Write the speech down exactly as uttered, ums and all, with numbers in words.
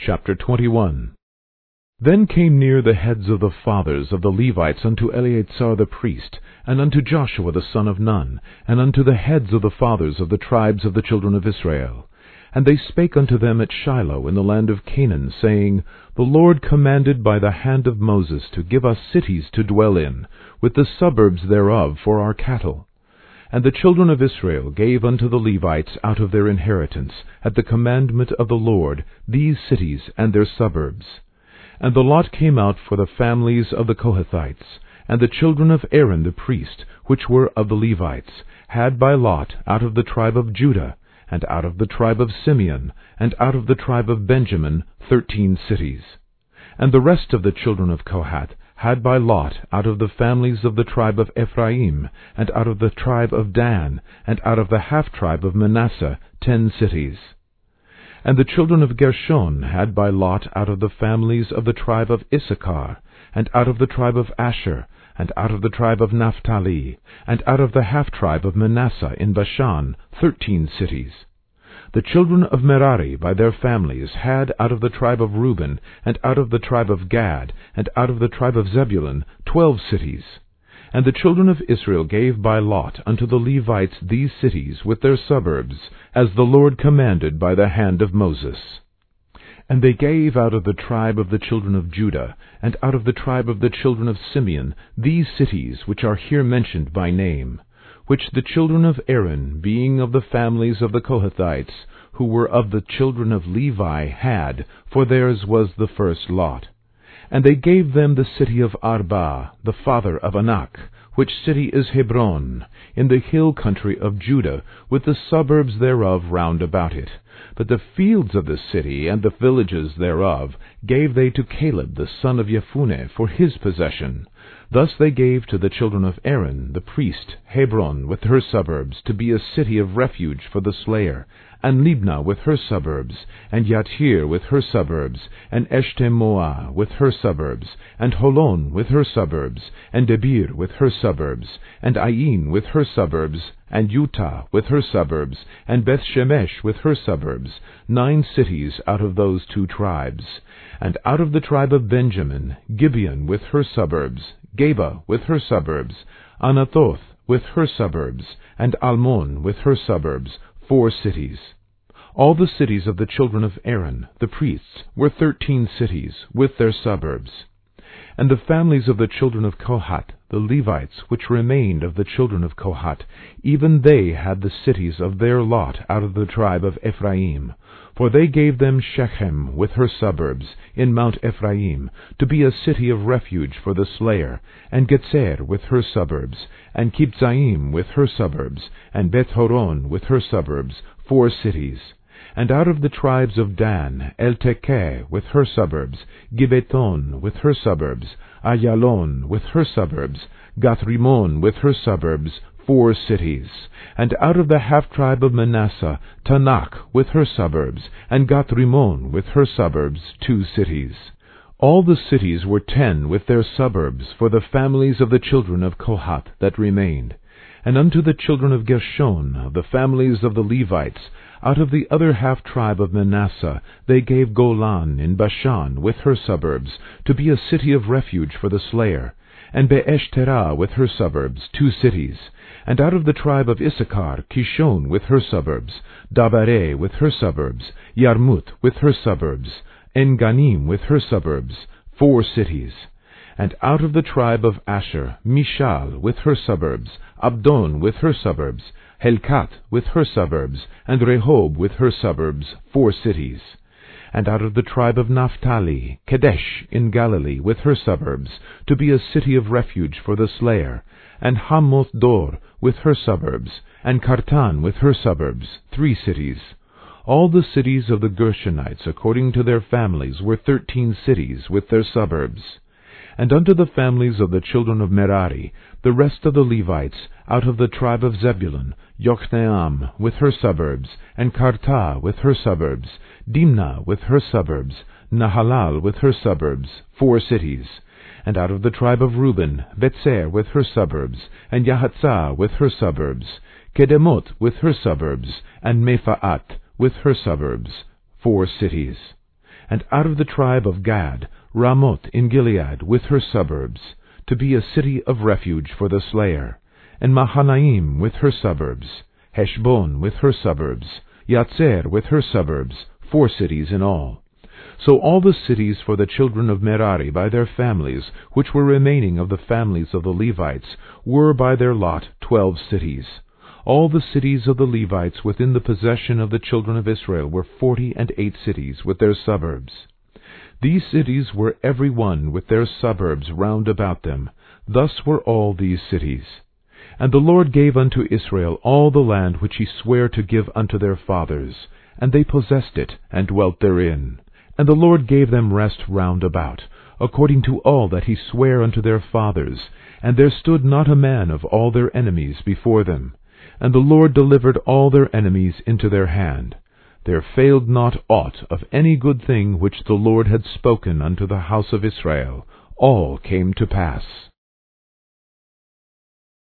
Chapter twenty-one. Then came near the heads of the fathers of the Levites unto Eleazar the priest, and unto Joshua the son of Nun, and unto the heads of the fathers of the tribes of the children of Israel. And they spake unto them at Shiloh in the land of Canaan, saying, The Lord commanded by the hand of Moses to give us cities to dwell in, with the suburbs thereof for our cattle. And the children of Israel gave unto the Levites out of their inheritance, at the commandment of the Lord, these cities and their suburbs. And the lot came out for the families of the Kohathites, and the children of Aaron the priest, which were of the Levites, had by lot out of the tribe of Judah, and out of the tribe of Simeon, and out of the tribe of Benjamin, thirteen cities. And the rest of the children of Kohath had by lot out of the families of the tribe of Ephraim, and out of the tribe of Dan, and out of the half-tribe of Manasseh, ten cities. And the children of Gershon had by lot out of the families of the tribe of Issachar, and out of the tribe of Asher, and out of the tribe of Naphtali, and out of the half-tribe of Manasseh in Bashan, thirteen cities. The children of Merari by their families had out of the tribe of Reuben, and out of the tribe of Gad, and out of the tribe of Zebulun, twelve cities. And the children of Israel gave by lot unto the Levites these cities with their suburbs, as the Lord commanded by the hand of Moses. And they gave out of the tribe of the children of Judah, and out of the tribe of the children of Simeon, these cities which are here mentioned by name, which the children of Aaron, being of the families of the Kohathites, who were of the children of Levi, had, for theirs was the first lot. And they gave them the city of Arba, the father of Anak, which city is Hebron, in the hill country of Judah, with the suburbs thereof round about it. But the fields of the city and the villages thereof gave they to Caleb the son of Jephunneh for his possession. Thus they gave to the children of Aaron the priest Hebron with her suburbs, to be a city of refuge for the slayer, and Libnah with her suburbs, and Yattir with her suburbs, and Eshtemoa with her suburbs, and Holon with her suburbs, and Debir with her suburbs, and Ain with her suburbs, and Utah with her suburbs, and Bethshemesh with her suburbs, nine cities out of those two tribes. And out of the tribe of Benjamin, Gibeon with her suburbs, Geba with her suburbs, Anathoth with her suburbs, and Almon with her suburbs, four cities. All the cities of the children of Aaron, the priests, were thirteen cities, with their suburbs. And the families of the children of Kohath, the Levites, which remained of the children of Kohath, even they had the cities of their lot out of the tribe of Ephraim. For they gave them Shechem with her suburbs, in Mount Ephraim, to be a city of refuge for the slayer, and Getzer with her suburbs, and Kibzaim with her suburbs, and Beth-horon with her suburbs, four cities. And out of the tribes of Dan, Eltekeh with her suburbs, Gibeton with her suburbs, Ayalon with her suburbs, Gathrimon with her suburbs, four cities. And out of the half-tribe of Manasseh, Tanakh with her suburbs, and Gathrimon with her suburbs, two cities. All the cities were ten with their suburbs for the families of the children of Kohath that remained. And unto the children of Gershon, of the families of the Levites, out of the other half-tribe of Manasseh, they gave Golan in Bashan with her suburbs, to be a city of refuge for the slayer, and Beeshterah with her suburbs, two cities. And out of the tribe of Issachar, Kishon with her suburbs, Dabareh with her suburbs, Yarmut with her suburbs, En-ganim with her suburbs, four cities. And out of the tribe of Asher, Mishal with her suburbs, Abdon with her suburbs, Helkat with her suburbs, and Rehob with her suburbs, four cities. And out of the tribe of Naphtali, Kedesh in Galilee with her suburbs, to be a city of refuge for the slayer, and Hamoth Dor with her suburbs, and Kartan with her suburbs, three cities. All the cities of the Gershonites according to their families were thirteen cities with their suburbs. And unto the families of the children of Merari, the rest of the Levites, out of the tribe of Zebulun, Yokneam with her suburbs, and Karta with her suburbs, Dimnah with her suburbs, Nahalal with her suburbs, four cities. And out of the tribe of Reuben, Betzer with her suburbs, and Yahatzah with her suburbs, Kedemot with her suburbs, and Mephaat with her suburbs, four cities. And out of the tribe of Gad, Ramoth in Gilead with her suburbs, to be a city of refuge for the slayer. And Mahanaim with her suburbs, Heshbon with her suburbs, Yatzer with her suburbs, four cities in all. So all the cities for the children of Merari by their families, which were remaining of the families of the Levites, were by their lot twelve cities. All the cities of the Levites within the possession of the children of Israel were forty and eight cities with their suburbs. These cities were every one with their suburbs round about them. Thus were all these cities. And the Lord gave unto Israel all the land which he sware to give unto their fathers, and they possessed it, and dwelt therein. And the Lord gave them rest round about, according to all that he sware unto their fathers, and there stood not a man of all their enemies before them. And the Lord delivered all their enemies into their hand. There failed not aught of any good thing which the Lord had spoken unto the house of Israel. All came to pass.